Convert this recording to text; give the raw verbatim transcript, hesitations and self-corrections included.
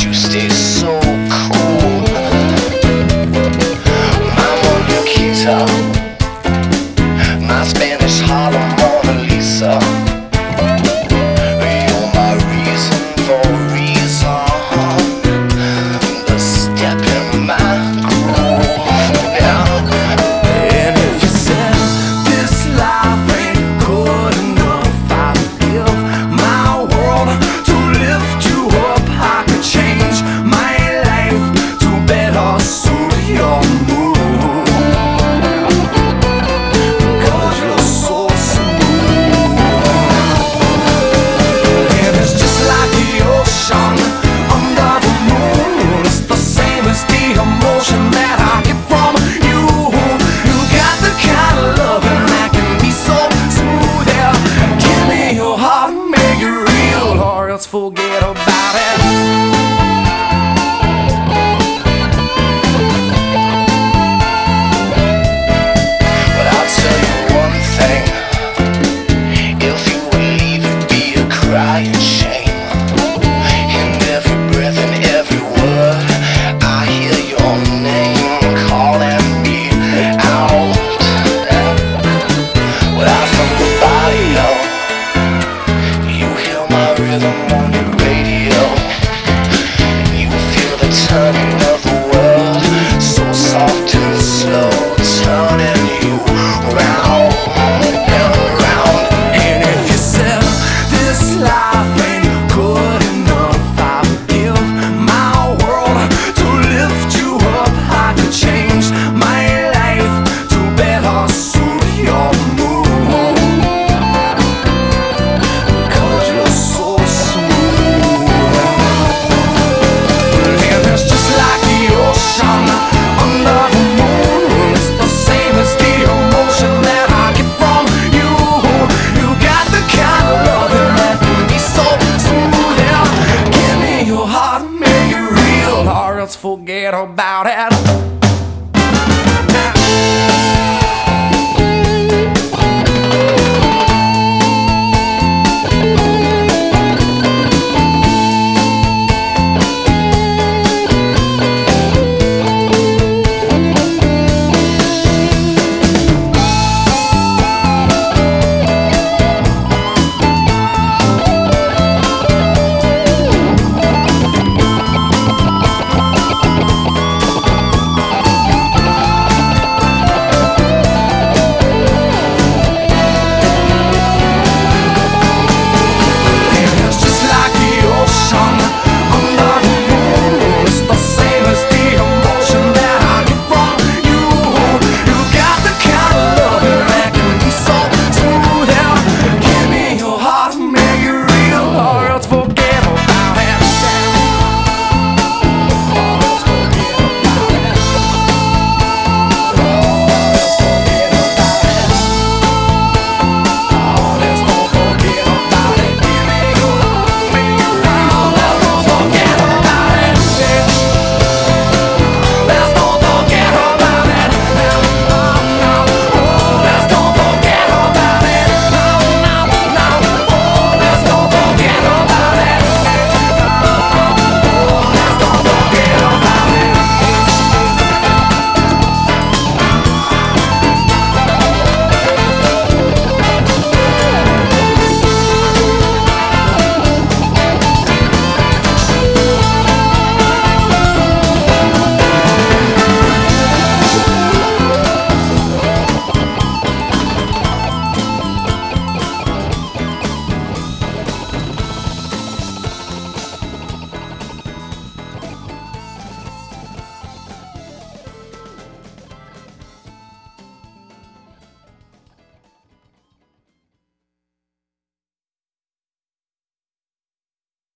you stay so cool. My Monaquita, my Spanish Harlem Mona Lisa. You're my reason for reason, the step in my groove. Yeah. And if you said this life ain't good enough, I'd give my world to lift you up. I could change my life to better suit your mood, because you're so smooth. And it's just like the ocean under the moon. It's the same as the emotion that I get from you. You got the kind of loving that can be so smooth. Yeah, give me your heart, make it real, or else forget about it. But I'll tell you one thing, if you would leave, it'd be a crying shame. In every breath and every word, I hear your name calling me out. Without from the barrio, you hear my rhythm on your radio, and you feel the turning of the world, so soft and slow, turning you round and round. And if you said this life ain't good enough, I would give my world to lift you up. I could change my life to better suit your mood, because you're so smooth. And it's just like the ocean under the moon. It's the same as the emotion that I get from you. You got the kind of loving that can be so smooth. Yeah, give me your heart, make it real, or else forget about it.